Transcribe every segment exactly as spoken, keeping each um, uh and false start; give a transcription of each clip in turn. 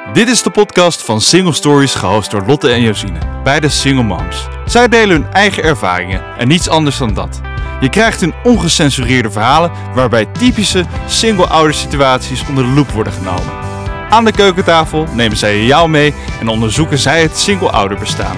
Dit is de podcast van Single Stories, gehost door Lotte en Josine, beide single moms. Zij delen hun eigen ervaringen en niets anders dan dat. Je krijgt hun ongecensureerde verhalen waarbij typische single-oudersituaties onder de loep worden genomen. Aan de keukentafel nemen zij jou mee en onderzoeken zij het single-ouderbestaan.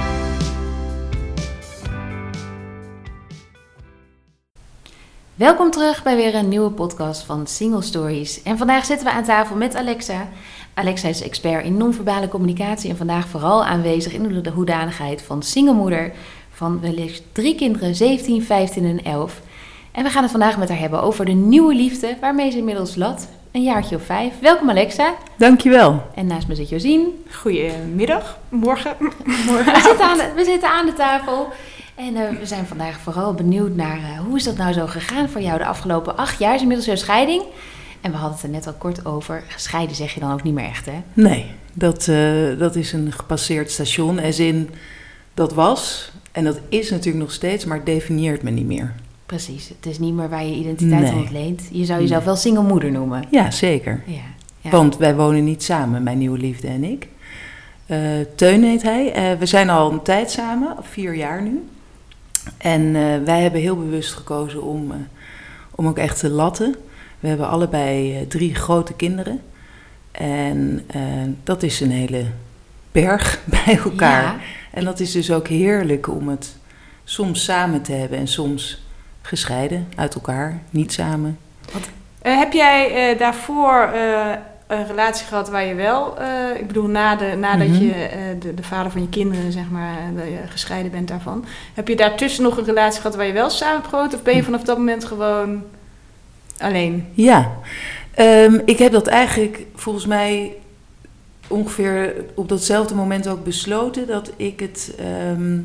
Welkom terug bij weer een nieuwe podcast van Single Stories. En vandaag zitten we aan tafel met Alexa. Alexa is expert in non-verbale communicatie en vandaag vooral aanwezig in de hoedanigheid van singlemoeder van wellicht drie kinderen, zeventien, vijftien en elf. En we gaan het vandaag met haar hebben over de nieuwe liefde, waarmee ze inmiddels lat, een jaartje of vijf. Welkom Alexa. Dankjewel. En naast me zit Josine. Goedemiddag, morgen. morgen. We, zitten aan de, we zitten aan de tafel. En uh, we zijn vandaag vooral benieuwd naar uh, hoe is dat nou zo gegaan voor jou de afgelopen acht jaar? Is inmiddels jouw scheiding. En we hadden het er net al kort over. Gescheiden zeg je dan ook niet meer echt, hè? Nee, dat, uh, dat is een gepasseerd station. As in, dat was, en dat is natuurlijk nog steeds, maar het definieert me niet meer. Precies, het is niet meer waar je identiteit nee. aan ontleent. Je zou jezelf nee. wel single moeder noemen. Ja, zeker. Ja, ja. Want wij wonen niet samen, mijn nieuwe liefde en ik. Uh, Teun heet hij. Uh, we zijn al een tijd samen, vier jaar nu. En uh, wij hebben heel bewust gekozen om, uh, om ook echt te latten. We hebben allebei uh, drie grote kinderen. En uh, dat is een hele berg bij elkaar. Ja. En dat is dus ook heerlijk om het soms samen te hebben en soms gescheiden uit elkaar, niet samen. Wat? Uh, heb jij uh, daarvoor uh, een relatie gehad waar je wel, uh, ik bedoel na de, nadat mm-hmm. je uh, de, de vader van je kinderen, zeg maar, dat je gescheiden bent daarvan. Heb je daartussen nog een relatie gehad waar je wel samen hebt gewoond? Of ben je vanaf dat moment gewoon alleen? Ja, um, ik heb dat eigenlijk volgens mij ongeveer op datzelfde moment ook besloten dat ik het... Um,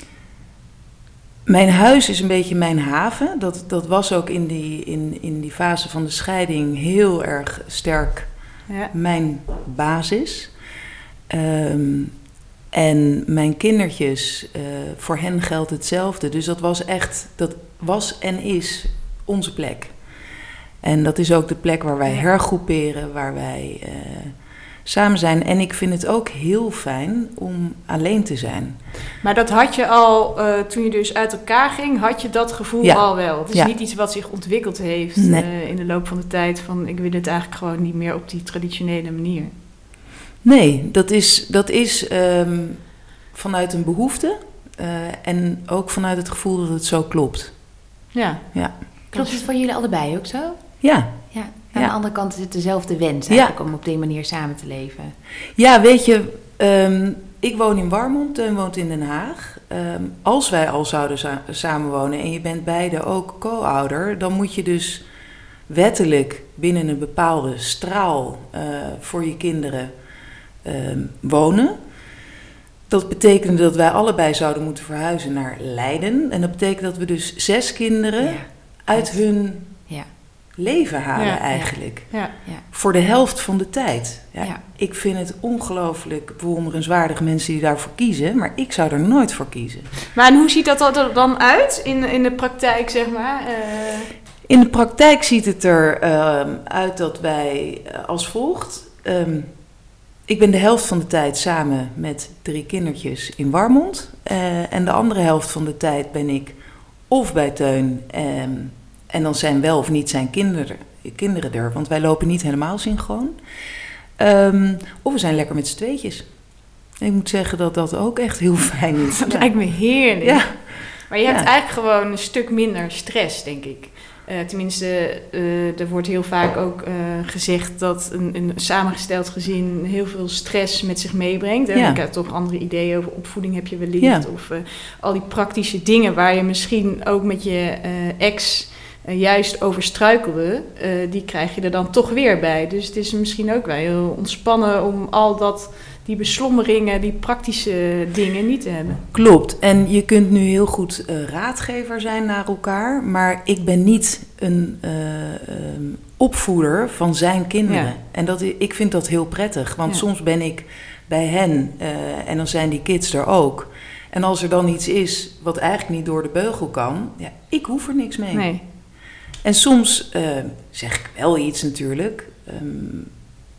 mijn huis is een beetje mijn haven. Dat, dat was ook in die, in, in die fase van de scheiding heel erg sterk ja. mijn basis. Um, en mijn kindertjes, uh, voor hen geldt hetzelfde. Dus dat was echt, dat was en is onze plek. En dat is ook de plek waar wij hergroeperen, waar wij uh, samen zijn. En ik vind het ook heel fijn om alleen te zijn. Maar dat had je al, uh, toen je dus uit elkaar ging, had je dat gevoel ja. al wel? Het is ja. niet iets wat zich ontwikkeld heeft nee. uh, in de loop van de tijd van ik wil het eigenlijk gewoon niet meer op die traditionele manier. Nee, dat is, dat is um, vanuit een behoefte uh, en ook vanuit het gevoel dat het zo klopt. Ja. ja. Klopt het voor jullie allebei ook zo? Ja. Ja. Aan ja. de andere kant is het dezelfde wens eigenlijk ja. om op die manier samen te leven. Ja, weet je, um, ik woon in Warmond, Teun woont in Den Haag. Um, als wij al zouden za- samenwonen en je bent beide ook co-ouder, dan moet je dus wettelijk binnen een bepaalde straal uh, voor je kinderen um, wonen. Dat betekende dat wij allebei zouden moeten verhuizen naar Leiden. En dat betekent dat we dus zes kinderen ja. uit hun... Ja. leven halen ja, eigenlijk. Ja, ja. Voor de helft van de tijd. Ja, ja. Ik vind het ongelooflijk bewonderenswaardig mensen die daarvoor kiezen, maar ik zou er nooit voor kiezen. Maar en hoe ziet dat er dan uit in, in de praktijk, zeg maar? Uh... In de praktijk ziet het er uh, uit dat wij uh, als volgt. Um, ik ben de helft van de tijd samen met drie kindertjes in Warmond. Uh, en de andere helft van de tijd ben ik of bij Teun... Um, En dan zijn wel of niet zijn kinderen, kinderen er, want wij lopen niet helemaal synchroon. Um, of we zijn lekker met z'n tweetjes. En ik moet zeggen dat dat ook echt heel fijn is. Dat ja. lijkt me heerlijk. Ja. Maar je hebt ja. eigenlijk gewoon een stuk minder stress, denk ik. Uh, tenminste, uh, er wordt heel vaak ook uh, gezegd dat een, een samengesteld gezin heel veel stress met zich meebrengt. En ja. ik heb toch andere ideeën over opvoeding heb je wellicht. Ja. Of uh, al die praktische dingen waar je misschien ook met je uh, ex... Uh, juist over struikelde, uh, die krijg je er dan toch weer bij. Dus het is misschien ook wel heel ontspannen om al dat, die beslommeringen, die praktische dingen niet te hebben. Klopt. En je kunt nu heel goed uh, raadgever zijn naar elkaar, maar ik ben niet een uh, um, opvoeder van zijn kinderen. Ja. En dat, ik vind dat heel prettig, want ja. soms ben ik bij hen uh, en dan zijn die kids er ook. En als er dan iets is wat eigenlijk niet door de beugel kan, ja, ik hoef er niks mee. Nee. En soms uh, zeg ik wel iets natuurlijk. Um,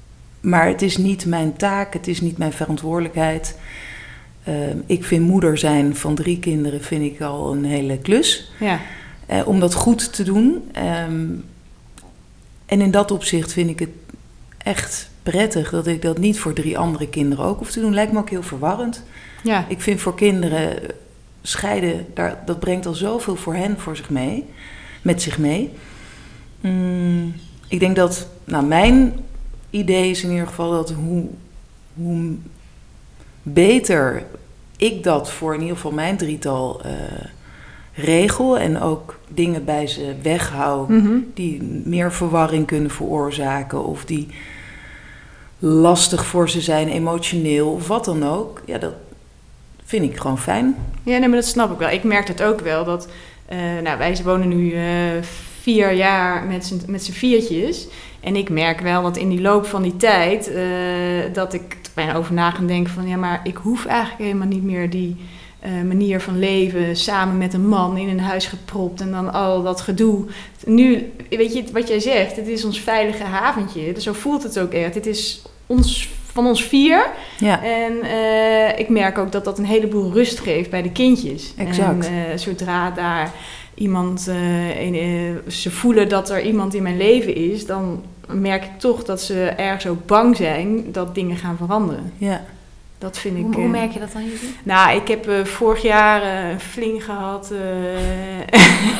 maar het is niet mijn taak, het is niet mijn verantwoordelijkheid. Uh, ik vind moeder zijn van drie kinderen vind ik al een hele klus. Ja. Uh, om dat goed te doen. Um, en in dat opzicht vind ik het echt prettig dat ik dat niet voor drie andere kinderen ook hoef te doen. Lijkt me ook heel verwarrend. Ja. Ik vind voor kinderen scheiden, daar, dat brengt al zoveel voor hen voor zich mee, met zich mee. Mm, ik denk dat, nou mijn idee is in ieder geval dat hoe, hoe beter ik dat voor in ieder geval mijn drietal uh, regel en ook dingen bij ze weghoud mm-hmm. die meer verwarring kunnen veroorzaken of die lastig voor ze zijn, emotioneel of wat dan ook. Ja, dat vind ik gewoon fijn. Ja, nee, maar dat snap ik wel. Ik merk het ook wel dat, uh, nou, wij wonen nu uh, vier jaar met z'n, met z'n viertjes. En ik merk wel dat in die loop van die tijd, uh, dat ik er bijna over na ga denken van, ja, maar ik hoef eigenlijk helemaal niet meer die uh, manier van leven samen met een man in een huis gepropt en dan al dat gedoe. Nu, weet je, wat jij zegt, het is ons veilige haventje. Dus zo voelt het ook echt. Het is ons, van ons vier. Ja. En uh, ik merk ook dat dat een heleboel rust geeft bij de kindjes. Exact. En uh, zodra daar iemand, uh, in, uh, ze voelen dat er iemand in mijn leven is, dan merk ik toch dat ze ergens ook bang zijn dat dingen gaan veranderen. Ja. Dat vind ik. Hoe, uh, hoe merk je dat dan, Julie? Nou, ik heb uh, vorig jaar uh, een fling gehad. Uh,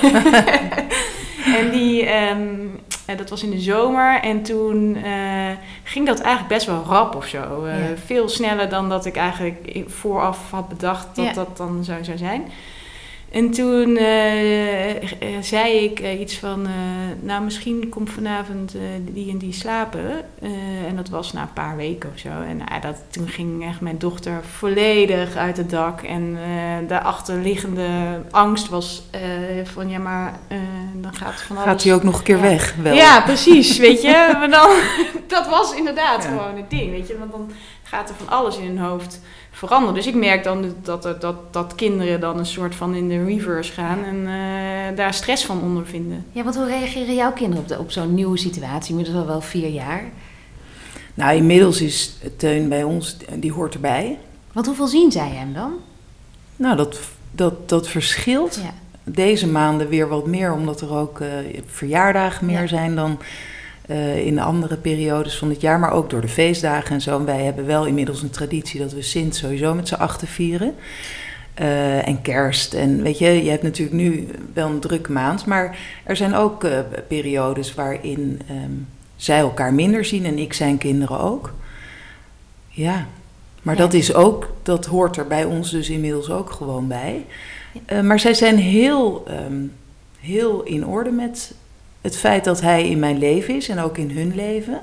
en die, um, uh, dat was in de zomer. En toen uh, ging dat eigenlijk best wel rap of zo. Uh, ja. Veel sneller dan dat ik eigenlijk vooraf had bedacht dat ja. dat dan zou, zou zijn. En toen uh, uh, zei ik uh, iets van, uh, nou misschien komt vanavond uh, die en die slapen. Uh, en dat was na een paar weken of zo. En uh, dat, toen ging echt mijn dochter volledig uit het dak. En uh, de achterliggende angst was uh, van, ja maar uh, dan gaat van alles. Gaat hij ook nog een keer ja. weg? Wel. Ja, precies, weet je. Maar dan, dat was inderdaad ja. gewoon het ding, weet je. Want dan gaat er van alles in hun hoofd veranderen. Dus ik merk dan dat, dat, dat, dat kinderen dan een soort van in de reverse gaan en uh, daar stress van ondervinden. Ja, want hoe reageren jouw kinderen op, de, op zo'n nieuwe situatie? Inmiddels al wel vier jaar. Nou, inmiddels is Teun bij ons, die hoort erbij. Want hoeveel zien zij hem dan? Nou, dat, dat, dat verschilt. Ja. Deze maanden weer wat meer, omdat er ook uh, verjaardagen meer ja. zijn dan Uh, in de andere periodes van het jaar, maar ook door de feestdagen en zo. En wij hebben wel inmiddels een traditie dat we Sint sowieso met z'n achten vieren. Uh, en kerst. En weet je, je hebt natuurlijk nu wel een drukke maand, maar er zijn ook uh, periodes waarin um, zij elkaar minder zien en ik zijn kinderen ook. Ja, maar ja. dat is ook, dat hoort er bij ons dus inmiddels ook gewoon bij. Uh, maar zij zijn heel, um, heel in orde met het feit dat hij in mijn leven is en ook in hun leven.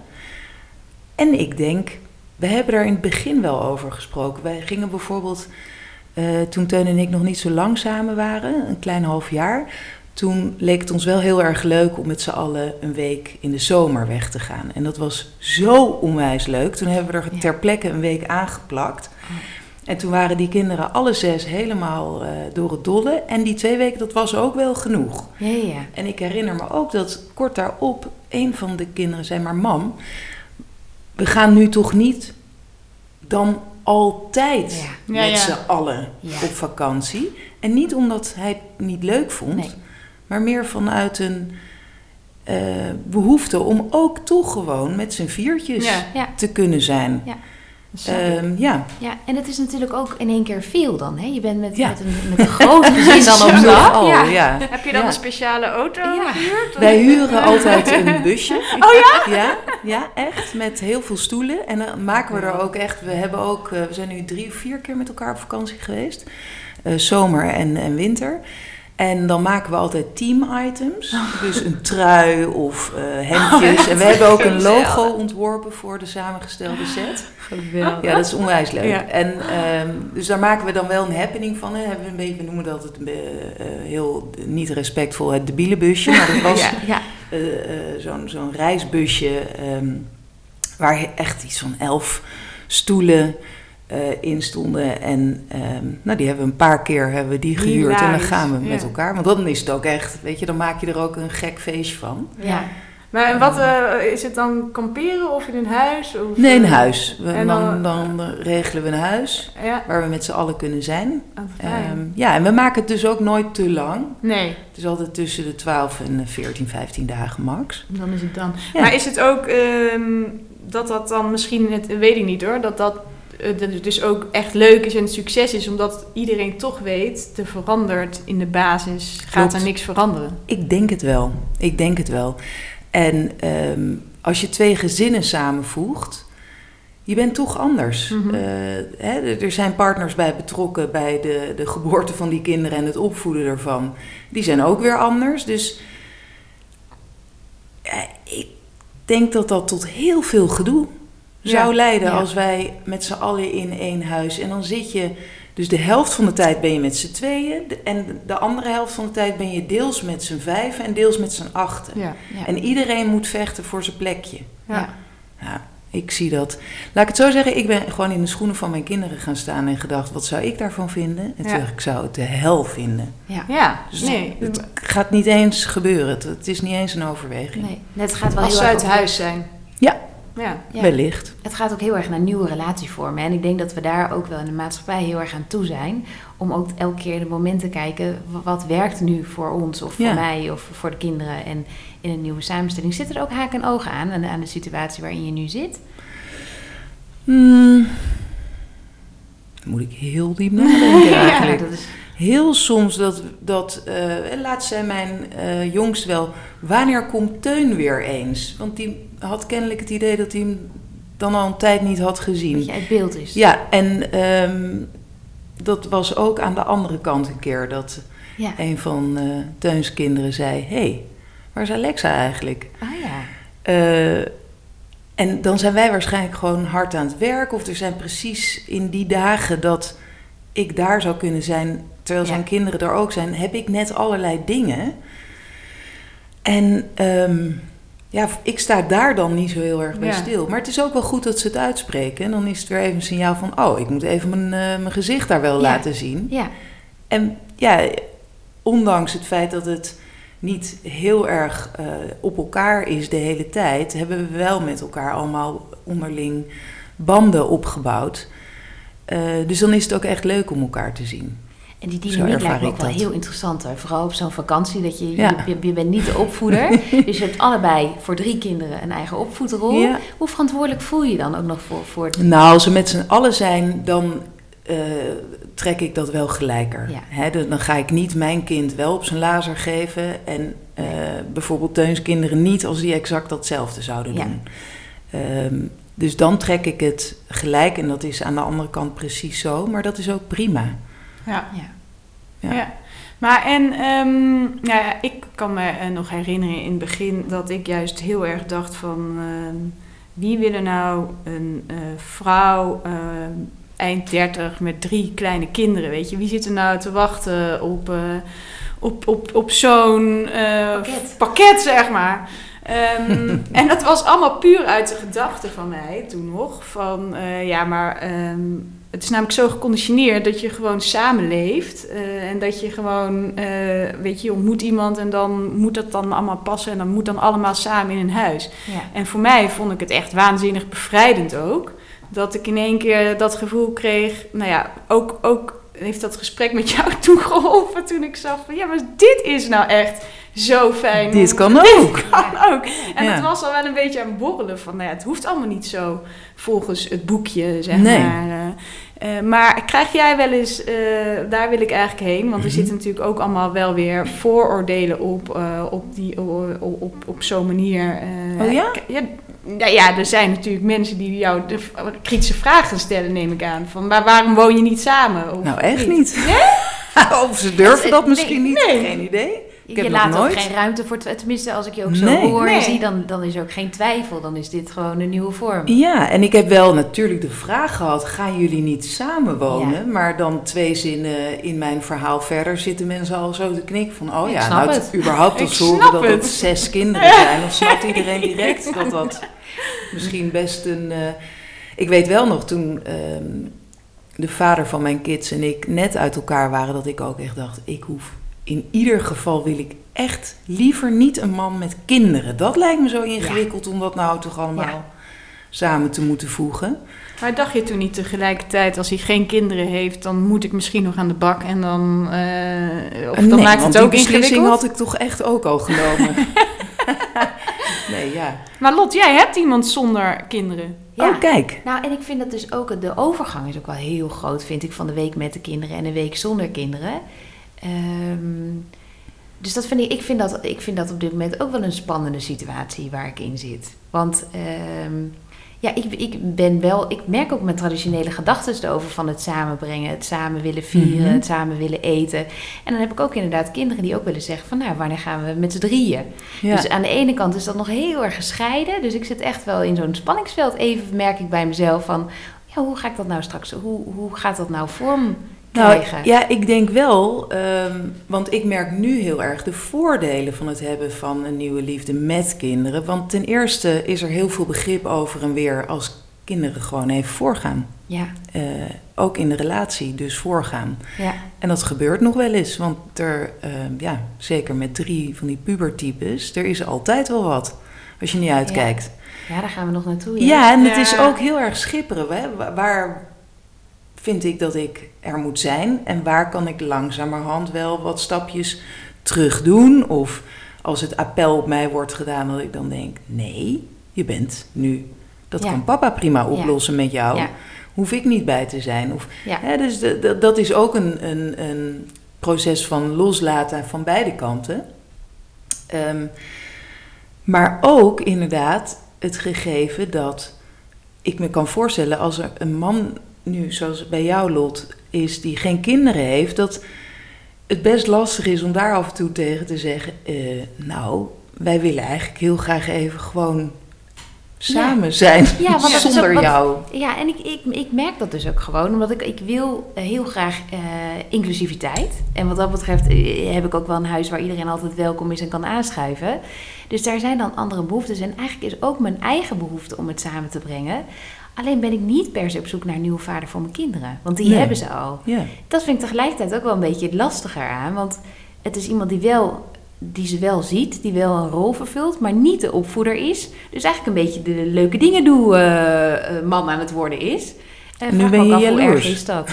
En ik denk, we hebben daar in het begin wel over gesproken. Wij gingen bijvoorbeeld, uh, toen Teun en ik nog niet zo lang samen waren, een klein half jaar, toen leek het ons wel heel erg leuk om met z'n allen een week in de zomer weg te gaan. En dat was zo onwijs leuk. Toen hebben we er ter plekke een week aangeplakt. En toen waren die kinderen alle zes helemaal uh, door het dolle. En die twee weken, dat was ook wel genoeg. Ja, ja. En ik herinner me ook dat kort daarop een van de kinderen zei, maar mam, we gaan nu toch niet dan altijd ja. met ja, ja. z'n allen ja. op vakantie. En niet omdat hij het niet leuk vond, nee. maar meer vanuit een uh, behoefte om ook toch gewoon met z'n viertjes ja. Ja. te kunnen zijn. Ja. Um, ja. ja, en het is natuurlijk ook in één keer veel dan. Hè? Je bent met, ja. met, een, met een groot gezin dan op stap. Ja. Ja. Heb je dan ja. een speciale auto ja. gehuurd? Wij huren altijd een busje. Oh ja? Ja, ja, echt. Met heel veel stoelen. En dan maken we er ook echt... We, hebben ook, we zijn nu drie of vier keer met elkaar op vakantie geweest. Uh, zomer en, en winter. En dan maken we altijd team-items. Dus een trui of uh, hemdjes. Oh, en we hebben ook een logo ontworpen voor de samengestelde set. Geweldig. Ja, dat is onwijs leuk. Ja. En um, dus daar maken we dan wel een happening van. Hè. Hebben we, een beetje, we noemen dat het uh, heel niet respectvol het debiele busje. Maar dat was ja, ja. Uh, uh, zo'n, zo'n reisbusje um, waar echt iets van elf stoelen Uh, in stonden. En um, nou, die hebben we een paar keer hebben we die gehuurd. Hilarisch. En dan gaan we ja. met elkaar. Want dan is het ook echt, weet je, dan maak je er ook een gek feestje van. Ja. Maar en wat, uh, is het dan kamperen of in een huis? Of, nee, een huis. We, en dan, dan, dan regelen we een huis ja. waar we met z'n allen kunnen zijn. Oh, um, ja, en we maken het dus ook nooit te lang. Nee. Het is altijd tussen de twaalf en veertien, vijftien dagen max. Dan is het dan. Ja. Maar is het ook um, dat dat dan misschien, het, weet ik niet hoor, dat dat uh, dus ook echt leuk is en een succes is, omdat iedereen toch weet, er verandert in de basis, gaat Klopt. er niks veranderen. Ik denk het wel. Ik denk het wel. En um, als je twee gezinnen samenvoegt, je bent toch anders. Mm-hmm. Uh, hè, er zijn partners bij betrokken bij de, de geboorte van die kinderen en het opvoeden ervan. Die zijn ook weer anders. Dus uh, ik denk dat dat tot heel veel gedoe zou ja, leiden ja. als wij met z'n allen in één huis. En dan zit je, dus de helft van de tijd ben je met z'n tweeën. De, en de andere helft van de tijd ben je deels met z'n vijven en deels met z'n achten. Ja. Ja. En iedereen moet vechten voor zijn plekje. Ja. Ja, ik zie dat. Laat ik het zo zeggen, ik ben gewoon in de schoenen van mijn kinderen gaan staan en gedacht, wat zou ik daarvan vinden? En toen Ja. dacht ik, ik zou het de hel vinden. Ja. Ja, Dus nee. het gaat niet eens gebeuren. Het, het is niet eens een overweging. Nee, het gaat wel Als heel ze erg uit over- huis zijn. Ja, Ja. Ja. wellicht. Het gaat ook heel erg naar nieuwe relatievormen. En ik denk dat we daar ook wel in de maatschappij heel erg aan toe zijn. Om ook elke keer de momenten te kijken, w- wat werkt nu voor ons of voor Ja. mij of voor de kinderen. En in een nieuwe samenstelling zit er ook haak en ogen aan, aan de, aan de situatie waarin je nu zit. Hmm. Moet ik heel diep nadenken Ja, eigenlijk. dat is, Heel soms dat, dat uh, laatst zei mijn uh, jongst wel, wanneer komt Teun weer eens? Want die had kennelijk het idee dat hij hem dan al een tijd niet had gezien. dat je uit beeld is. Ja, en um, dat was ook aan de andere kant een keer dat Ja. een van uh, Teuns kinderen zei, hé, hey, waar is Alexa eigenlijk? Ah ja. Uh, en dan zijn wij waarschijnlijk gewoon hard aan het werk, of er zijn precies in die dagen dat ik daar zou kunnen zijn, terwijl Ja. zijn kinderen er ook zijn, heb ik net allerlei dingen. En um, ja, ik sta daar dan niet zo heel erg bij Ja. stil. Maar het is ook wel goed dat ze het uitspreken. En dan is het weer even een signaal van, oh, ik moet even mijn, uh, mijn gezicht daar wel Ja. laten zien. Ja. En ja, ondanks het feit dat het niet heel erg uh, op elkaar is de hele tijd, hebben we wel met elkaar allemaal onderling banden opgebouwd. Uh, dus dan is het ook echt leuk om elkaar te zien. En die Zo dynamiek ervaar lijkt me ook ik wel dat. heel interessant hoor. Vooral op zo'n vakantie. Dat je, Ja. je, je bent niet de opvoeder. Dus je hebt allebei voor drie kinderen een eigen opvoedrol. Ja. Hoe verantwoordelijk voel je je dan ook nog voor, voor het... Nou, als we met z'n allen zijn, dan uh, trek ik dat wel gelijker. Ja. Hè, dan, dan ga ik niet mijn kind wel op zijn lazer geven en uh, bijvoorbeeld Teuns kinderen niet als die exact datzelfde zouden Ja. doen. Um, dus dan trek ik het gelijk en dat is aan de andere kant precies zo, maar dat is ook prima. Ja. Ja. Ja. Ja. Maar en um, nou ja, ik kan me uh, nog herinneren in het begin dat ik juist heel erg dacht van uh, wie wil er nou een uh, vrouw uh, eind dertig met drie kleine kinderen, weet je? Wie zit er nou te wachten op, uh, op, op, op zo'n uh, Pakket. pakket, zeg maar. Um, en dat was allemaal puur uit de gedachte van mij toen nog. Van uh, ja, maar um, het is namelijk zo geconditioneerd dat je gewoon samenleeft. Uh, en dat je gewoon, uh, weet je, je ontmoet iemand en dan moet dat dan allemaal passen. En dan moet dan allemaal samen in een huis. Ja. En voor mij vond ik het echt waanzinnig bevrijdend ook. Dat ik in één keer dat gevoel kreeg. Nou ja, ook, ook heeft dat gesprek met jou toen geholpen. Toen ik zag van ja, maar dit is nou echt zo fijn. Dit kan Dit ook. kan ook. En Ja. het was al wel een beetje aan het borrelen van, nou ja, het hoeft allemaal niet zo volgens het boekje, zeg Nee. maar. Uh, uh, maar krijg jij wel eens, uh, daar wil ik eigenlijk heen, want er Mm-hmm. zitten natuurlijk ook allemaal wel weer vooroordelen op, uh, op, die, op, op, op zo'n manier. Uh, Oh ja? ja? Nou ja, er zijn natuurlijk mensen die jou de v- kritische vragen stellen, neem ik aan. Van, maar waarom woon je niet samen? Of Nou, echt niet. of ze durven dat misschien niet, Nee. geen idee. Ik je heb laat nog ook nooit. geen ruimte voor... tw- Tenminste, als ik je ook zo Nee. hoor en Nee. zie, dan, dan is er ook geen twijfel. Dan is dit gewoon een nieuwe vorm. Ja, en ik heb wel natuurlijk de vraag gehad, gaan jullie niet samenwonen? Ja. Maar dan twee zinnen in mijn verhaal verder zitten mensen al zo te knikken van, oh Ik ja, snap nou het. überhaupt Ik als horen snap dat het. het zes kinderen zijn, dan snapt iedereen direct dat dat misschien best een... Uh, ik weet wel nog toen um, de vader van mijn kids en ik net uit elkaar waren, dat ik ook echt dacht, ik hoef, in ieder geval wil ik echt liever niet een man met kinderen. Dat lijkt me zo ingewikkeld ja. om dat nou toch allemaal ja. samen te moeten voegen. Maar dacht je toen niet tegelijkertijd, als hij geen kinderen heeft, dan moet ik misschien nog aan de bak en dan, uh, of dan nee, maakt het ook die beslissing ingewikkeld? had ik toch echt ook al genomen. nee, ja. Maar Lot, jij hebt iemand zonder kinderen. Ja. Oh, kijk. Nou, en ik vind dat dus ook, de overgang is ook wel heel groot, vind ik, van de week met de kinderen en een week zonder kinderen. Um, dus dat vind ik, ik vind dat, ik vind dat op dit moment ook wel een spannende situatie waar ik in zit. Want um, ja, ik, ik ben wel, ik merk ook mijn traditionele gedachten erover van het samenbrengen, het samen willen vieren, mm-hmm. het samen willen eten. En dan heb ik ook inderdaad kinderen die ook willen zeggen van, nou, wanneer gaan we met z'n drieën? Ja. Dus aan de ene kant is dat nog heel erg gescheiden. Dus ik zit echt wel in zo'n spanningsveld. Even merk ik bij mezelf van, ja, hoe ga ik dat nou straks, hoe, hoe gaat dat nou vorm krijgen? Nou, ja, ik denk wel, um, want ik merk nu heel erg de voordelen van het hebben van een nieuwe liefde met kinderen. Want ten eerste is er heel veel begrip over en weer als kinderen gewoon even voorgaan. Ja. Uh, ook in de relatie dus voorgaan. Ja. En dat gebeurt nog wel eens, want er, uh, ja, zeker met drie van die pubertypes, er is altijd wel wat als je niet uitkijkt. Ja, ja daar gaan we nog naartoe. Ja, ja en het ja. is ook heel erg schipperen. Hè? Waar vind ik dat ik er moet zijn en waar kan ik langzamerhand wel wat stapjes terug doen? Of als het appel op mij wordt gedaan, dat ik dan denk, nee, je bent nu. Dat ja. kan papa prima oplossen ja. met jou. Ja. Hoef ik niet bij te zijn. Of, ja. hè, dus de, de, dat is ook een, een, een proces van loslaten van beide kanten. Um, maar ook inderdaad het gegeven dat ik me kan voorstellen als er een man nu, zoals bij jou, Lot, is die geen kinderen heeft, dat het best lastig is om daar af en toe tegen te zeggen, uh, nou, wij willen eigenlijk heel graag even gewoon samen ja. zijn, ja, want zonder ook, want, jou. Ja, en ik, ik, ik merk dat dus ook gewoon, omdat ik, ik wil heel graag uh, inclusiviteit. En wat dat betreft uh, heb ik ook wel een huis waar iedereen altijd welkom is en kan aanschuiven. Dus daar zijn dan andere behoeftes. En eigenlijk is ook mijn eigen behoefte om het samen te brengen. Alleen ben ik niet per se op zoek naar een nieuwe vader voor mijn kinderen. Want die nee. hebben ze al. Ja. Dat vind ik tegelijkertijd ook wel een beetje lastiger aan. Want het is iemand die wel... die ze wel ziet, die wel een rol vervult, maar niet de opvoeder is. Dus eigenlijk een beetje de leuke dingen doe uh, uh, man aan het worden is. Uh, nu ben je af, jaloers. hoe erg is dat?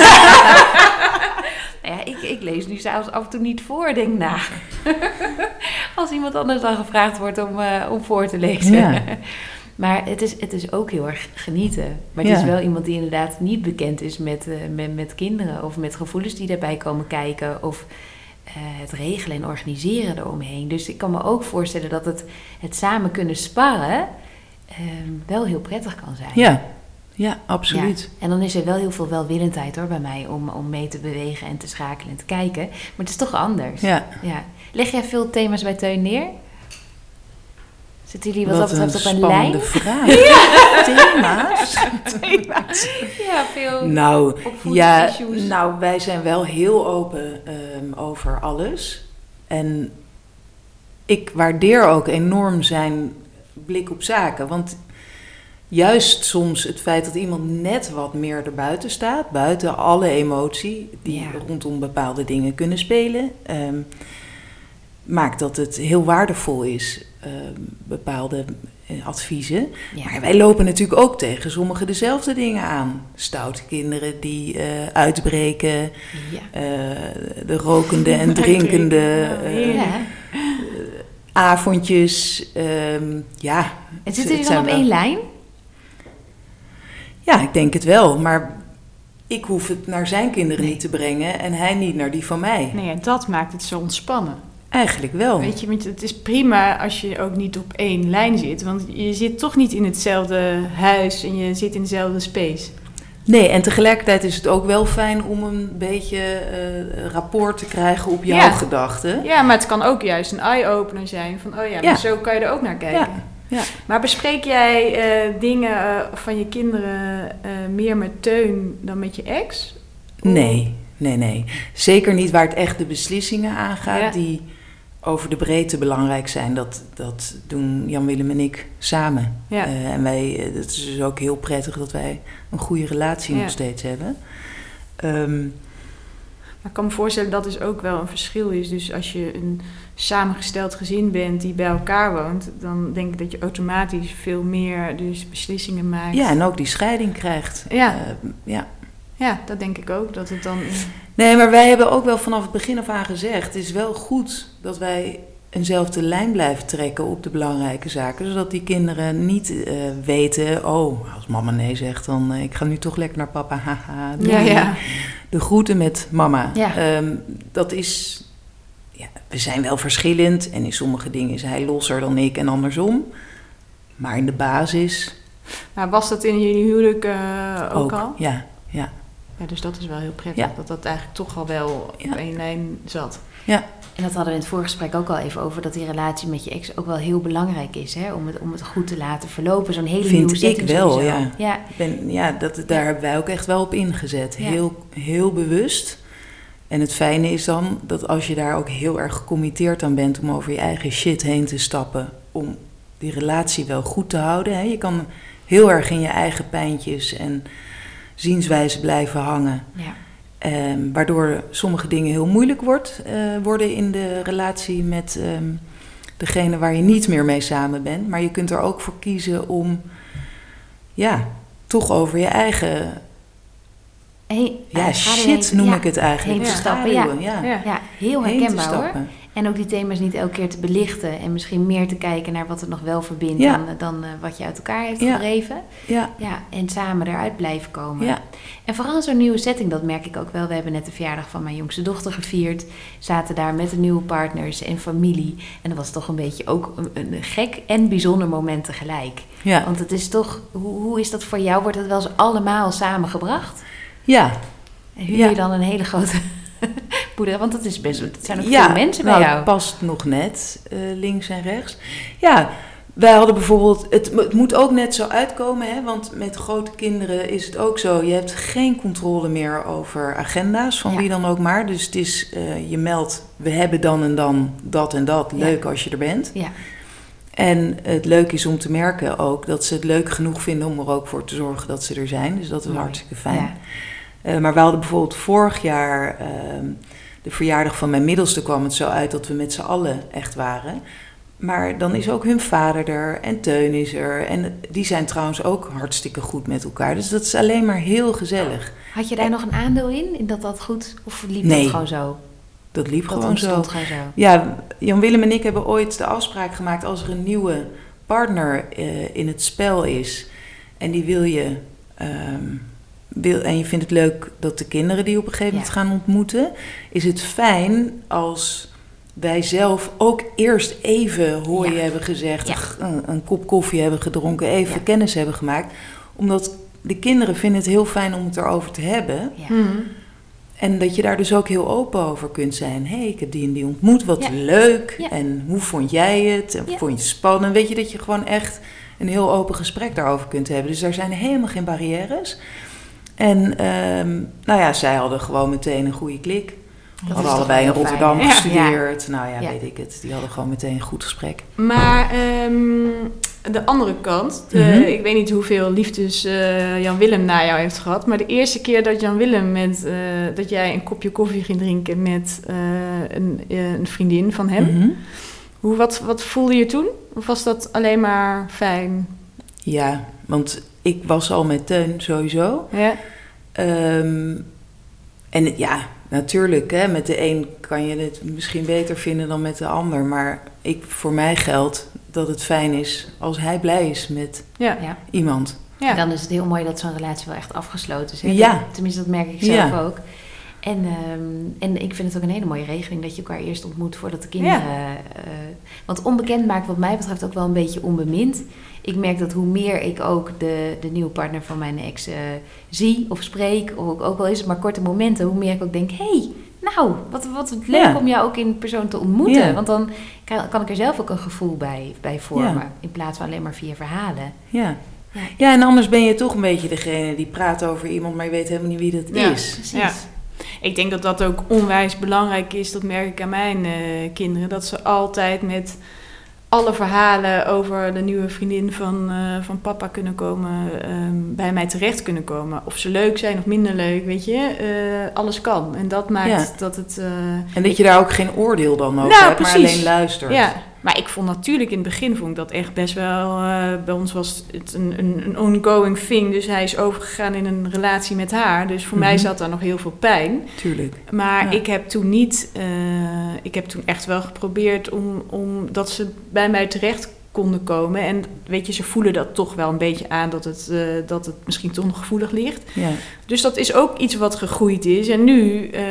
nou ja, ik, ik lees nu zelfs af en toe niet voor, denk na. Als iemand anders dan gevraagd wordt om, uh, om voor te lezen. Ja. Maar het is, het is ook heel erg genieten. Maar het ja. is wel iemand die inderdaad niet bekend is met, uh, met, met kinderen of met gevoelens die daarbij komen kijken of Uh, het regelen en organiseren eromheen. Dus ik kan me ook voorstellen dat het, het samen kunnen sparren uh, wel heel prettig kan zijn. Ja, ja, absoluut. Ja. En dan is er wel heel veel welwillendheid hoor bij mij om, om mee te bewegen en te schakelen en te kijken. Maar het is toch anders. Ja. Ja. Leg jij veel thema's bij Teun neer? Zitten jullie wat, wat dat betreft een op een lijn? Spannende vraag. Ja. Thema's? Thema's. Ja, veel nou, ja, issues. nou, wij zijn wel heel open um, over alles. En ik waardeer ook enorm zijn blik op zaken. Want juist soms het feit dat iemand net wat meer erbuiten staat, buiten alle emotie die ja. rondom bepaalde dingen kunnen spelen, um, maakt dat het heel waardevol is. Uh, bepaalde uh, adviezen. Ja. Maar wij lopen natuurlijk ook tegen sommige dezelfde dingen aan. Stoute kinderen die uh, uitbreken. Ja. Uh, de rokende en drinkende uh, ja. uh, avondjes. Uh, ja. En zitten jullie dan op één lijn? Ja, ik denk het wel. Maar ik hoef het naar zijn kinderen nee. niet te brengen en hij niet naar die van mij. Nee, en dat maakt het zo ontspannen. Eigenlijk wel. Weet je, het is prima als je ook niet op één lijn zit. Want je zit toch niet in hetzelfde huis en je zit in dezelfde space. Nee, en tegelijkertijd is het ook wel fijn om een beetje uh, rapport te krijgen op jouw ja. gedachten. Ja, maar het kan ook juist een eye-opener zijn. Van, oh ja, maar ja. zo kan je er ook naar kijken. Ja. Ja. Maar bespreek jij uh, dingen uh, van je kinderen uh, meer met Teun dan met je ex? Nee, nee, nee. Zeker niet waar het echt de beslissingen aangaat ja. die over de breedte belangrijk zijn. Dat, dat doen Jan-Willem en ik samen. Ja. Uh, en wij, het is dus ook heel prettig dat wij een goede relatie ja. nog steeds hebben. Um, Maar ik kan me voorstellen dat dus ook wel een verschil is. Dus als je een samengesteld gezin bent die bij elkaar woont, dan denk ik dat je automatisch veel meer dus beslissingen maakt. Ja, en ook die scheiding krijgt. Ja. Uh, ja. Ja, dat denk ik ook. Dat het dan... Nee, maar wij hebben ook wel vanaf het begin af aan gezegd, het is wel goed dat wij eenzelfde lijn blijven trekken op de belangrijke zaken, zodat die kinderen niet uh, weten, oh, als mama nee zegt, dan uh, ik ga nu toch lekker naar papa, haha. Ja, ja. De groeten met mama. Ja. Um, dat is, ja, we zijn wel verschillend en in sommige dingen is hij losser dan ik en andersom. Maar in de basis... Maar was dat in jullie huwelijk uh, ook, ook al? Ja, ja. Ja, dus dat is wel heel prettig, ja. dat dat eigenlijk toch al wel ja. op één lijn zat. Ja. En dat hadden we in het voorgesprek ook al even over, dat die relatie met je ex ook wel heel belangrijk is, hè? Om het, om het goed te laten verlopen. Zo'n hele Vind nieuwe setting ik wel, sowieso. ja. Ja, ben, ja dat, daar ja. hebben wij ook echt wel op ingezet. Ja. Heel, heel bewust. En het fijne is dan dat als je daar ook heel erg gecommitteerd aan bent om over je eigen shit heen te stappen, om die relatie wel goed te houden. Hè? Je kan heel erg in je eigen pijntjes en zienswijze blijven hangen. Ja. Um, waardoor sommige dingen heel moeilijk wordt, uh, worden in de relatie met um, degene waar je niet meer mee samen bent. Maar je kunt er ook voor kiezen om, ja, toch over je eigen... Hey, ja, shit heen, noem ja, ik het eigenlijk. Heen te stappen, ja. Ja. Ja. ja, heel herkenbaar hoor. En ook die thema's niet elke keer te belichten. En misschien meer te kijken naar wat het nog wel verbindt ja. dan, dan uh, wat je uit elkaar heeft ja. gedreven. Ja. Ja, en samen eruit blijven komen. Ja. En vooral zo'n nieuwe setting, dat merk ik ook wel. We hebben net de verjaardag van mijn jongste dochter gevierd. Zaten daar met de nieuwe partners en familie. En dat was toch een beetje ook een, een gek en bijzonder moment tegelijk. Ja. Want het is toch, hoe, hoe is dat voor jou? Wordt het wel eens allemaal samengebracht? Ja. En huur ja. je dan een hele grote... Poeder, want dat is best, het zijn ook ja, veel mensen bij nou, jou. Het past nog net, uh, links en rechts. Ja, wij hadden bijvoorbeeld, het, het moet ook net zo uitkomen, hè, want met grote kinderen is het ook zo, je hebt geen controle meer over agenda's, van ja. wie dan ook maar. Dus het is, uh, je meldt, we hebben dan en dan dat en dat, leuk ja. als je er bent. Ja. En het leuke is om te merken ook dat ze het leuk genoeg vinden om er ook voor te zorgen dat ze er zijn. Dus dat is Mooi. hartstikke fijn. Ja. Uh, maar we hadden bijvoorbeeld vorig jaar, uh, de verjaardag van mijn middelste kwam het zo uit dat we met z'n allen echt waren. Maar dan is ook hun vader er en Teun is er. En die zijn trouwens ook hartstikke goed met elkaar. Dus dat is alleen maar heel gezellig. Had je daar en, nog een aandeel in, in dat dat goed, of liep nee, dat gewoon zo? Dat liep dat gewoon zo. gewoon zo. Ja, Jan Willem en ik hebben ooit de afspraak gemaakt als er een nieuwe partner uh, in het spel is. En die wil je... Um, Wil, en je vindt het leuk dat de kinderen die op een gegeven moment ja. gaan ontmoeten, is het fijn als wij zelf ook eerst even hooi ja. hebben gezegd, ja. een, een kop koffie hebben gedronken, even ja. kennis hebben gemaakt. Omdat de kinderen vinden het heel fijn om het erover te hebben. Ja. Mm-hmm. En dat je daar dus ook heel open over kunt zijn. Hé, hey, ik heb die en die ontmoet, wat ja. leuk. Ja. En hoe vond jij het? En ja. vond je het spannend? Weet je, dat je gewoon echt een heel open gesprek daarover kunt hebben. Dus daar zijn helemaal geen barrières. En um, nou ja, zij hadden gewoon meteen een goede klik. Dat hadden allebei in Rotterdam fijn, gestudeerd. Ja. Nou ja, ja, weet ik het. Die hadden gewoon meteen een goed gesprek. Maar um, de andere kant. De, mm-hmm. Ik weet niet hoeveel liefdes uh, Jan Willem naar jou heeft gehad. Maar de eerste keer dat Jan Willem met, uh, dat jij een kopje koffie ging drinken met uh, een, uh, een vriendin van hem. Mm-hmm. Hoe, wat, wat voelde je toen? Of was dat alleen maar fijn? Ja, want ik was al met Teun sowieso. Ja. Um, en ja, natuurlijk, hè, met de een kan je het misschien beter vinden dan met de ander. Maar ik, voor mij geldt dat het fijn is als hij blij is met ja. Ja. iemand. Ja. En dan is het heel mooi dat zo'n relatie wel echt afgesloten is. Hè? Ja. Dat, tenminste, dat merk ik zelf ja. ook. En, um, en ik vind het ook een hele mooie regeling dat je elkaar eerst ontmoet voordat de kinderen... Ja. Uh, want onbekend maakt wat mij betreft ook wel een beetje onbemind. Ik merk dat hoe meer ik ook de, de nieuwe partner van mijn ex uh, zie of spreek, of ook, ook wel is het maar korte momenten, hoe meer ik ook denk, hé, hey, nou, wat, wat leuk ja. om jou ook in persoon te ontmoeten. Ja. Want dan kan, kan ik er zelf ook een gevoel bij, bij vormen, ja. in plaats van alleen maar via verhalen. Ja. Ja. ja, en anders ben je toch een beetje degene die praat over iemand, maar je weet helemaal niet wie dat ja. is. Precies. Ja. Ik denk dat dat ook onwijs belangrijk is, dat merk ik aan mijn uh, kinderen, dat ze altijd met alle verhalen over de nieuwe vriendin van, uh, van papa kunnen komen, um, bij mij terecht kunnen komen. Of ze leuk zijn of minder leuk, weet je. Uh, alles kan. En dat maakt ja. dat het... Uh, en dat je daar ook geen oordeel dan over nou, hebt, precies. maar alleen luistert. Ja, maar ik vond natuurlijk in het begin vond ik dat echt best wel... Uh, bij ons was het een, een, een ongoing thing. Dus hij is overgegaan in een relatie met haar. Dus voor mm-hmm. mij zat daar nog heel veel pijn. Tuurlijk. Maar ja. ik heb toen niet... Uh, ik heb toen echt wel geprobeerd om, om dat ze bij mij terecht konden komen. En weet je, ze voelen dat toch wel een beetje aan dat het, uh, dat het misschien toch nog gevoelig ligt. Ja. Dus dat is ook iets wat gegroeid is. En nu uh,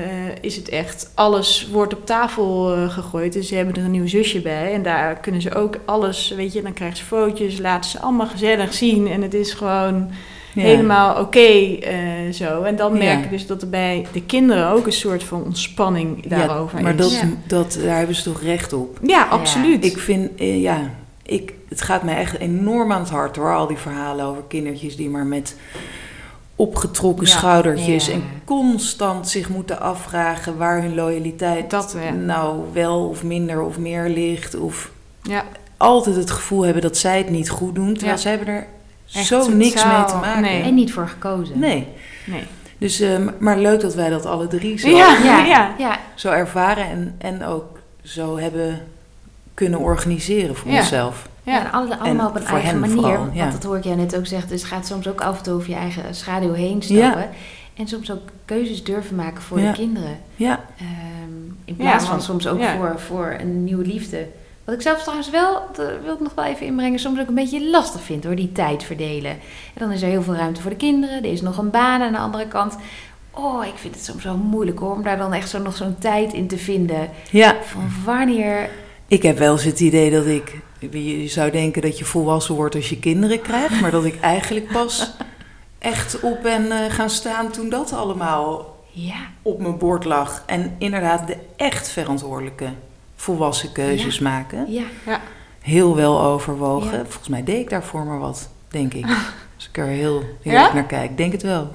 is het echt, alles wordt op tafel uh, gegooid. Dus ze hebben er een nieuw zusje bij. En daar kunnen ze ook alles, weet je, dan krijgen ze foto's, laten ze allemaal gezellig zien. En het is gewoon ja. helemaal oké okay, uh, zo. En dan merk je ja. dus dat er bij de kinderen ook een soort van ontspanning daarover ja, maar is. Dat, Ja. dat, daar hebben ze toch recht op? Ja, absoluut. Ik vind, uh, ja, ik, het gaat mij echt enorm aan het hart hoor. Al die verhalen over kindertjes die maar met opgetrokken ja. schoudertjes ja. en constant zich moeten afvragen waar hun loyaliteit dat, ja. nou wel of minder of meer ligt. Of ja. altijd het gevoel hebben dat zij het niet goed doen. Terwijl ja. zij hebben er echt zo niks totaal, mee te maken. Nee. En niet voor gekozen. Nee. nee. Dus, uh, maar leuk dat wij dat alle drie zo, ja, ja, ja. Ja. zo ervaren en, en ook zo hebben kunnen organiseren voor ja. onszelf. Ja, ja en alle, allemaal en op een eigen manier. Vooral, ja. Want dat hoor ik jou net ook zeggen. Dus het gaat soms ook af en toe over je eigen schaduw heen stappen. Ja. En soms ook keuzes durven maken voor ja. de kinderen. Ja. Um, in plaats ja, van soms ook ja. voor, voor een nieuwe liefde. Wat ik zelf trouwens wel, dat wil ik nog wel even inbrengen, soms ook een beetje lastig vind hoor, die tijd verdelen. En dan is er heel veel ruimte voor de kinderen. Er is nog een baan aan de andere kant. Oh, ik vind het soms wel moeilijk hoor, om daar dan echt zo nog zo'n tijd in te vinden. Ja. Van wanneer... Ik heb wel eens het idee dat ik... Je zou denken dat je volwassen wordt als je kinderen krijgt, maar dat ik eigenlijk pas echt op ben uh, gaan staan toen dat allemaal ja. op mijn bord lag. En inderdaad de echt verantwoordelijke volwassen keuzes ja. maken. Ja. Ja. Heel wel overwogen. Ja. Volgens mij deed ik daarvoor maar wat, denk ik. Als ik er heel heel ja? naar kijk. Denk het wel.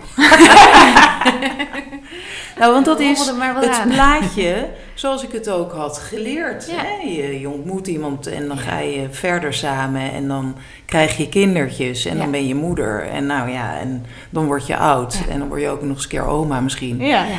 Nou, want dat is het plaatje zoals ik het ook had geleerd. Ja. Hè? Je, je ontmoet iemand en dan ga je verder samen en dan krijg je kindertjes en ja. dan ben je moeder. En nou ja, en dan word je oud ja. en dan word je ook nog eens een keer oma misschien. Ja. Ja.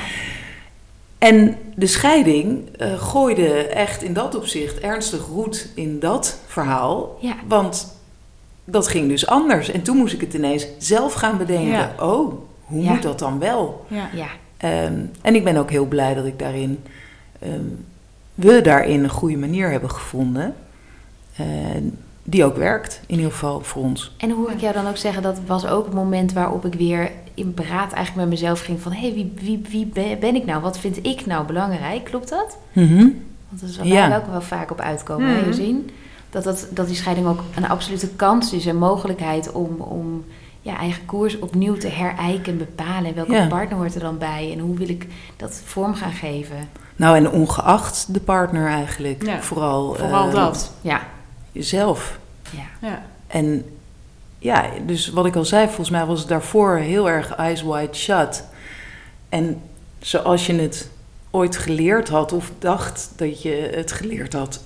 En de scheiding uh, gooide echt in dat opzicht ernstig roet in dat verhaal. Ja. Want dat ging dus anders. En toen moest ik het ineens zelf gaan bedenken. Ja. Oh, hoe ja. moet dat dan wel? Ja. Ja. Um, en ik ben ook heel blij dat ik daarin... Um, we daarin een goede manier hebben gevonden. Uh, die ook werkt, in ieder geval voor ons. En hoor ik jou dan ook zeggen, dat was ook het moment waarop ik weer in beraad eigenlijk met mezelf ging van... hé, hey, wie, wie, wie ben ik nou? Wat vind ik nou belangrijk? Klopt dat? Mm-hmm. Want dat is waar ja. wij ook wel vaak op uitkomen, mm-hmm. hè, zien. Dat, dat, dat die scheiding ook een absolute kans is, een mogelijkheid om... om ja, eigen koers opnieuw te herijken en bepalen. En welke ja. partner hoort er dan bij? En hoe wil ik dat vorm gaan geven? Nou, en ongeacht de partner eigenlijk. Ja. Vooral, Vooral uh, dat. Ja. Jezelf. Ja. Ja. En ja, dus wat ik al zei, volgens mij was het daarvoor heel erg eyes wide shut. En zoals je het ooit geleerd had, of dacht dat je het geleerd had.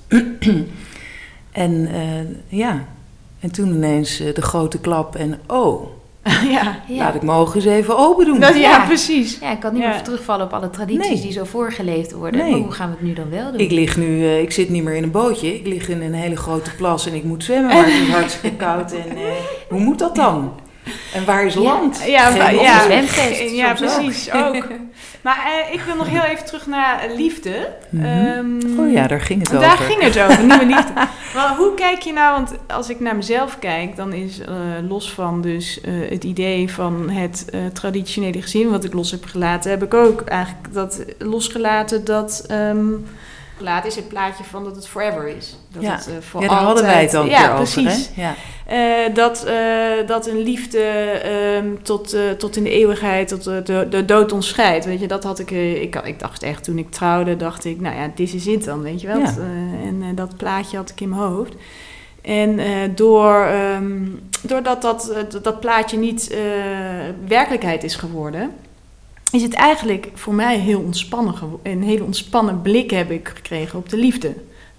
en uh, ja... En toen ineens uh, de grote klap en oh, ja. laat ik me ogen eens even open doen. Dat, ja, ja, precies. Ja, ik kan niet ja. meer terugvallen op alle tradities nee. die zo voorgeleefd worden. Nee. Maar hoe gaan we het nu dan wel doen? Ik lig nu, uh, ik zit niet meer in een bootje. Ik lig in een hele grote plas en ik moet zwemmen, maar het is hartstikke koud. En uh, hoe moet dat dan? En waar is land? Ja, ja, Geen ja, zwemtest, ja soms precies, ook. ook. Maar uh, ik wil nog heel even terug naar liefde. Mm-hmm. Um, oh ja, daar ging het daar over. Daar ging het over, nieuwe liefde. Maar hoe kijk je nou, want als ik naar mezelf kijk, dan is uh, los van dus uh, het idee van het uh, traditionele gezin, wat ik los heb gelaten, heb ik ook eigenlijk dat losgelaten dat... Um, laat is het plaatje van dat het forever is. Dat ja. het, uh, voor ja, daar altijd... hadden wij het dan ja, over. Precies. Hè? Ja. Uh, dat, uh, dat een liefde um, tot, uh, tot in de eeuwigheid, tot uh, de, de dood ons scheidt. Weet je, dat had ik, uh, ik... Ik dacht echt, toen ik trouwde, dacht ik, nou ja, dit is het dan, weet je wel. Ja. Uh, en uh, dat plaatje had ik in mijn hoofd. En uh, door, um, doordat dat, uh, dat plaatje niet uh, werkelijkheid is geworden, is het eigenlijk voor mij heel ontspannen geworden. Een hele ontspannen blik heb ik gekregen op de liefde.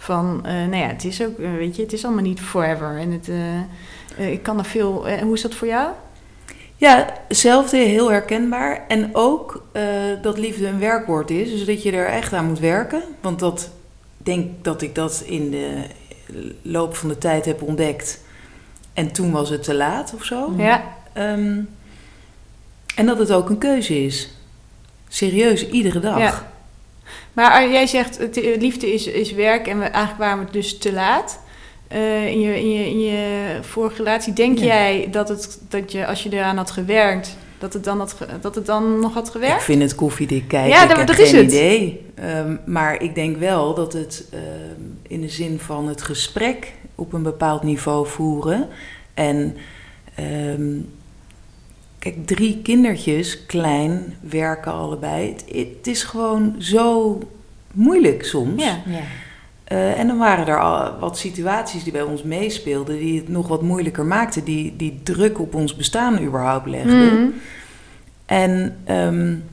Van, uh, nou ja, het is ook, uh, weet je, het is allemaal niet forever. En het, uh, uh, ik kan er veel... Uh, hoe is dat voor jou? Ja, hetzelfde, heel herkenbaar. En ook uh, dat liefde een werkwoord is. Dus dat je er echt aan moet werken. Want dat, ik denk dat ik dat in de loop van de tijd heb ontdekt. En toen was het te laat of zo. Ja. Um, en dat het ook een keuze is. Serieus, iedere dag. Ja. Maar jij zegt, het, liefde is, is werk en we, eigenlijk waren we dus te laat. Uh, in, je, in, je, in je vorige relatie, denk ja. jij dat, het, dat je, als je eraan had gewerkt, dat het dan, had, dat het dan nog had gewerkt? Ik vind het koffiedik kijken, ja, ik dat, heb dat geen is het. idee. Um, maar ik denk wel dat het um, in de zin van het gesprek op een bepaald niveau voeren. En um, kijk, drie kindertjes, klein, werken allebei. Het, het is gewoon zo moeilijk soms. Ja. Ja. Uh, en dan waren er al wat situaties die bij ons meespeelden, die het nog wat moeilijker maakten, die, die druk op ons bestaan überhaupt legden. Mm. En um,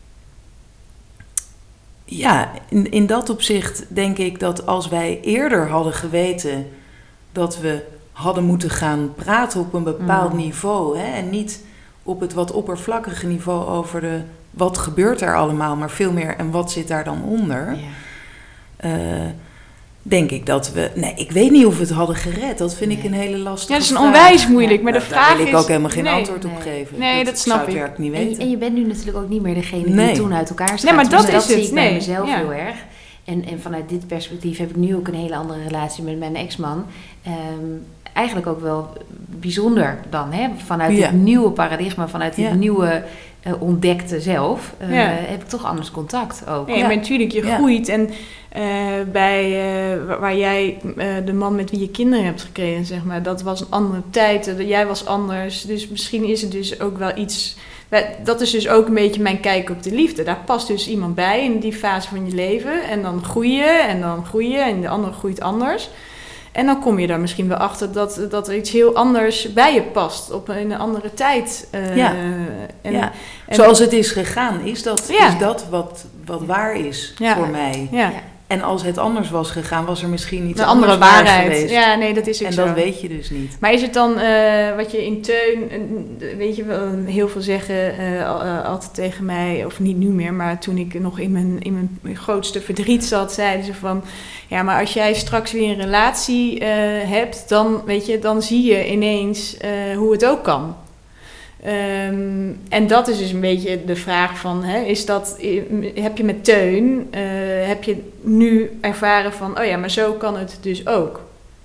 ja, in, in dat opzicht denk ik dat als wij eerder hadden geweten dat we hadden moeten gaan praten op een bepaald mm. niveau, hè, en niet op het wat oppervlakkige niveau over de wat gebeurt er allemaal, maar veel meer en wat zit daar dan onder. Ja. Uh, denk ik dat we... Nee, ik weet niet of we het hadden gered. Dat vind nee. ik een hele lastige Ja, dat is een vraag. onwijs moeilijk, maar ja, de daar, vraag daar wil ik is... ook helemaal geen nee, antwoord nee. op geven. Nee, dat, dat snap zou ik. het werk niet En weten. je, en je bent nu natuurlijk ook niet meer degene nee. die toen uit elkaar staat. Nee, maar dat dus is dat het. zie ik nee. bij mezelf ja. heel erg. En, en vanuit dit perspectief heb ik nu ook een hele andere relatie met mijn ex-man. Um, eigenlijk ook wel bijzonder dan, hè? Vanuit ja. dit nieuwe paradigma, vanuit dit ja. nieuwe uh, ontdekte zelf, uh, ja. heb ik toch anders contact ook. Nee, ja. maar natuurlijk, je ja. groeit en uh, bij uh, waar jij uh, de man met wie je kinderen hebt gekregen, zeg maar, dat was een andere tijd. Uh, jij was anders, dus misschien is het dus ook wel iets. Dat is dus ook een beetje mijn kijk op de liefde. Daar past dus iemand bij in die fase van je leven. En dan groei je en dan groei je en de ander groeit anders. En dan kom je daar misschien wel achter dat, dat er iets heel anders bij je past. Op een, in een andere tijd. Uh, ja. En, ja. en, Zoals het is gegaan, is dat, ja. is dat wat, wat waar is ja. voor mij. Ja. En als het anders was gegaan, was er misschien iets een anders andere waarheid. geweest. Ja, nee, dat is ook en zo. dat weet je dus niet. Maar is het dan, uh, wat je in Teun, uh, weet je wel, heel veel zeggen uh, uh, altijd tegen mij, of niet nu meer, maar toen ik nog in mijn, in mijn grootste verdriet zat, zeiden ze van, ja, maar als jij straks weer een relatie uh, hebt, dan, weet je, dan zie je ineens uh, hoe het ook kan. Um, en dat is dus een beetje de vraag van, hè, is dat, heb je met Teun, uh, heb je nu ervaren van, oh ja, maar zo kan het dus ook.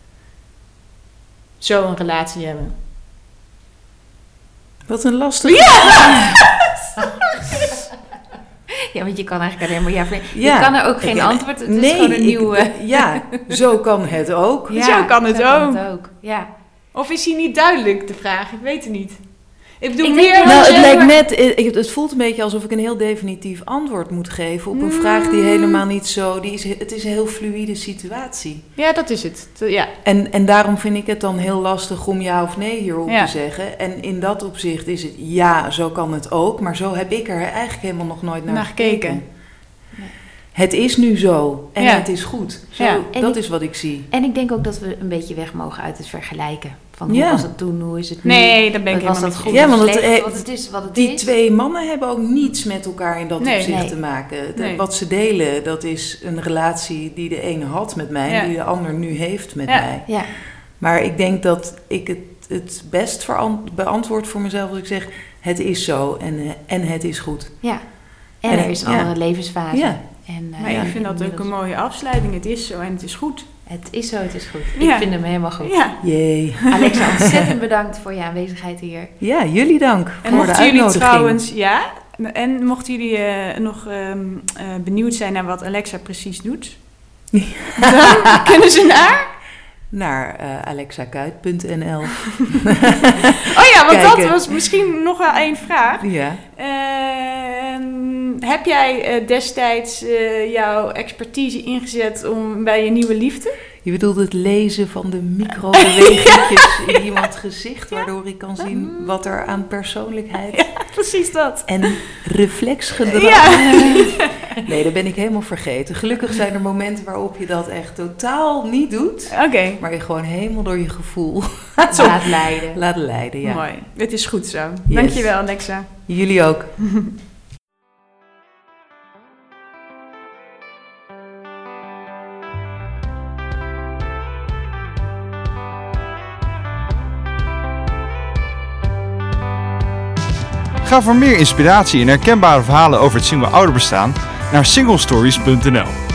Zo een relatie hebben. Wat een lastige ja! Ja, want je kan eigenlijk alleen maar ja, je ja, kan er ook geen ik, antwoord. Het nee, is gewoon een nieuwe. Ik, ja, zo kan het ook. Ja, zo kan het zo ook. Kan het ook. Ja. Of is hij niet duidelijk, de vraag? Ik weet het niet. Ik bedoel, ik meer denk, nou, het maar... lijkt net, het, het voelt een beetje alsof ik een heel definitief antwoord moet geven op een mm. vraag die helemaal niet zo, die is, het is een heel fluïde situatie. Ja, dat is het. Ja. En, en daarom vind ik het dan heel lastig om ja of nee hierop ja. te zeggen. En in dat opzicht is het ja, zo kan het ook, maar zo heb ik er eigenlijk helemaal nog nooit naar, naar gekeken. gekeken. Nee. Het is nu zo en ja. het is goed. Zo, ja. Dat ik, is wat ik zie. En ik denk ook dat we een beetje weg mogen uit het vergelijken. Van hoe ja. was het toen, hoe is het nu? Nee, dat ben ik helemaal niet goed. goed Ja, want slecht, het, want het is wat het die is. twee mannen hebben ook niets met elkaar in dat nee, opzicht nee. te maken. Nee. Wat ze delen, dat is een relatie die de ene had met mij ja. en die de ander nu heeft met ja. mij. Ja. Maar ik denk dat ik het, het best verant- beantwoord voor mezelf als ik zeg, het is zo en, en het is goed. Ja. En, En er is een ja. andere levensfase. Ja. En, uh, maar ja, ik vind dat ook een mooie afsluiting. Het is zo en het is goed. Het is zo, het is goed. Ja. Ik vind hem helemaal goed. Ja. Jee. Alexa, ontzettend bedankt voor je aanwezigheid hier. Ja, jullie dank En voor de mochten jullie uitnodiging. trouwens, ja, en mochten jullie uh, nog um, uh, benieuwd zijn naar wat Alexa precies doet, dan kunnen ze naar... Naar uh, alexa kuit punt n l. Oh ja, want Kijken. dat was misschien nog wel één vraag. Ja. Uh, heb jij uh, destijds uh, jouw expertise ingezet om bij je nieuwe liefde? Je bedoelt het lezen van de microbewegingetjes in iemands gezicht, waardoor ik kan zien wat er aan persoonlijkheid Ja, precies dat. en reflexgedrag Ja. Nee, dat ben ik helemaal vergeten. Gelukkig zijn er momenten waarop je dat echt totaal niet doet. Oké. Okay. Maar je gewoon helemaal door je gevoel laat leiden. Laat leiden, ja. Mooi. Het is goed zo. Yes. Dankjewel, Alexa. Jullie ook. Ga voor meer inspiratie en herkenbare verhalen over het single ouderbestaan naar singlestories punt n l.